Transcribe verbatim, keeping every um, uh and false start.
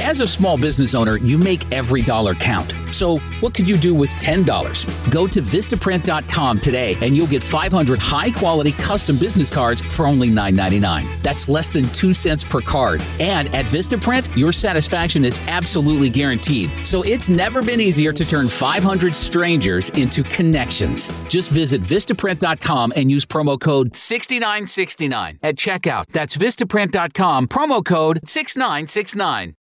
As a small business owner, you make every dollar count. So what could you do with ten dollars? Go to Vistaprint dot com today and you'll get five hundred high-quality custom business cards for only nine ninety-nine. That's less than two cents per card. And at Vistaprint, your satisfaction is absolutely guaranteed. So it's never been easier to turn five hundred strangers into connections. Just visit Vistaprint dot com and use promo code six nine six nine at checkout. That's Vistaprint dot com, promo code six nine six nine.